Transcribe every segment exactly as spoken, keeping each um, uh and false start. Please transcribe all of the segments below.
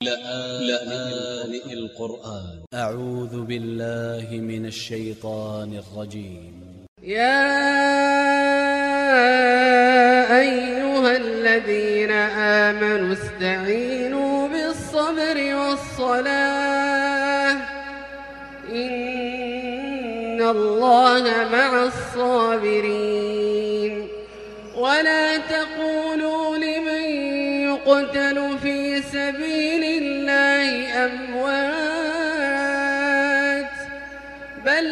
لآن القرآن أ ع و ذ ب ا ل ل ه من ا ل ش ي ط ا ن ا ل ج ي م يا أيها الذين آمنوا استعينوا بالصبر والصلاة إن الله مع الصابرين ولا تقولوا لمن يقتل في سبيل الله أموات بل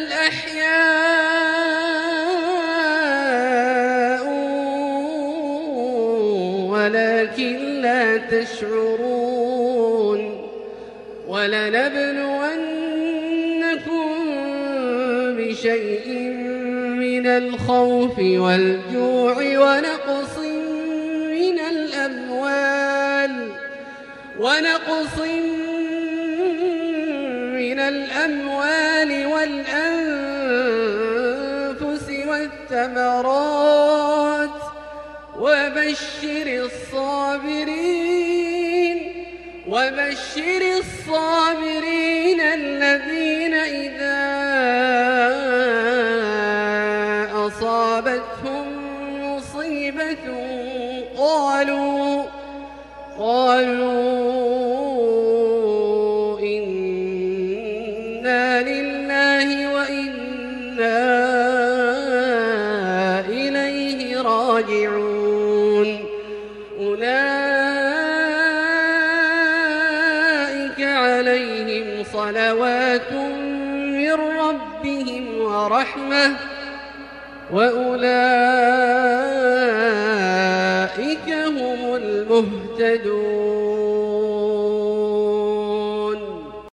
أحياء ولكن لا تشعرون ولنبلونكم بشيء من الخوف والجوع ونقص من الأموال ونقص من الأموال والأنفس والثمرات وبشر الصابرين وبشر الصابرين الذين إذا أصابتهم مصيبة قالوا قالوا إنا لله وإنا إليه راجعون أولئك عليهم صلوات من ربهم ورحمة وأولئك هم المهتدون